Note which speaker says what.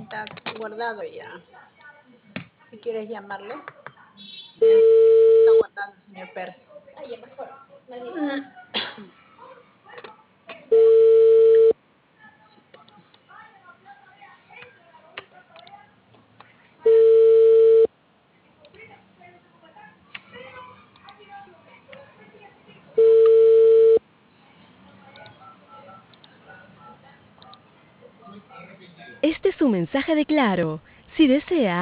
Speaker 1: está guardado ya. Si quieres llamarle. Está guardado, señor Pérez.
Speaker 2: Ay, ya mejor.
Speaker 3: Este es un mensaje de Claro. Si desea